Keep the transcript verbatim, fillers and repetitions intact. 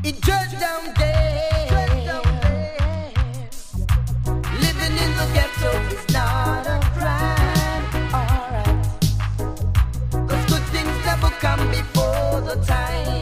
It just down there. Living in the ghetto is not a crime. Alright. Cause good things never come before the time.